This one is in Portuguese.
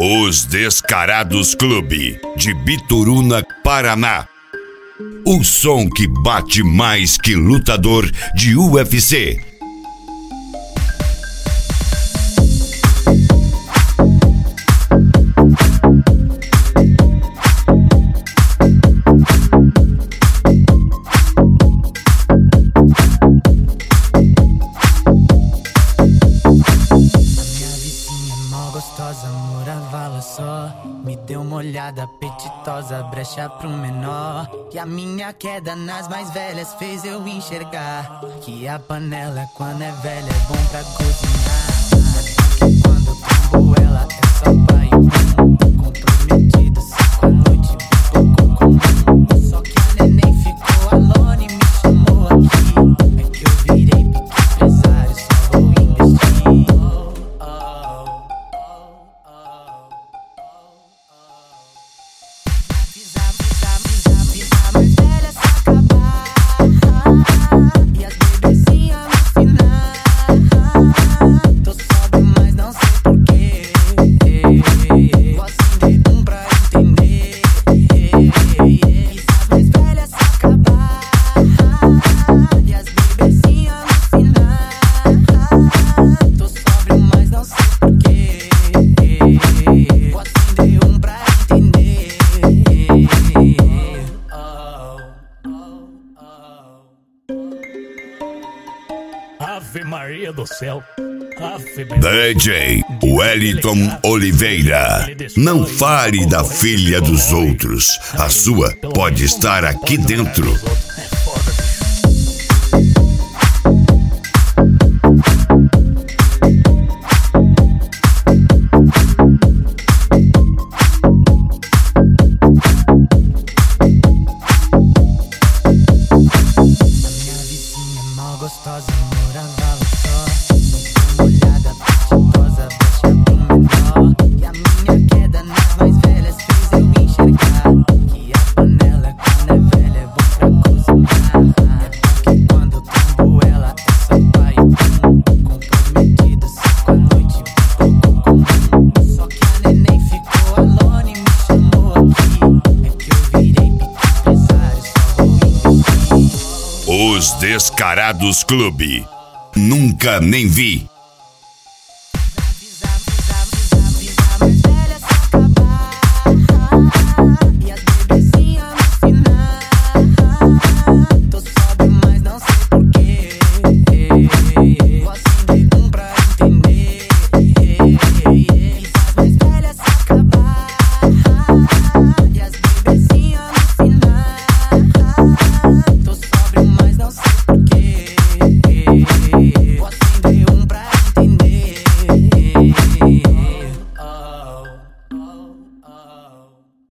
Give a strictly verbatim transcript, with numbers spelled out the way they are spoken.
Os Descarados Clube, de Bituruna, Paraná. O som que bate mais que lutador de U F C. Morava só, me deu uma olhada apetitosa, brecha pro menor. E a minha queda nas mais velhas fez eu enxergar que a panela quando é velha é bom pra cozinhar. Quando eu combo ela é só pai comprometido, só com a noite bem pouco comum. Só que a neném ficou alone e me chamou aqui. É que eu virei pique empresário, só vou investir. Ave Maria do céu. D J Wellington Oliveira. Não fale da filha dos outros. A sua pode estar aqui dentro. Gostosa, morava só, olhada apetitosa, brecha pro menor. E a minha queda nas mais velhas fez eu enxergar que a panela quando é velha é bom pra cozinhar. É porque quando eu tombo ela é só pai comprometido, só com a noite bem pouco comum. Só que a neném ficou alone e me chamou aqui. É que eu virei pique empresário, só vou investir. Os Descarados Clube. Nunca nem vi.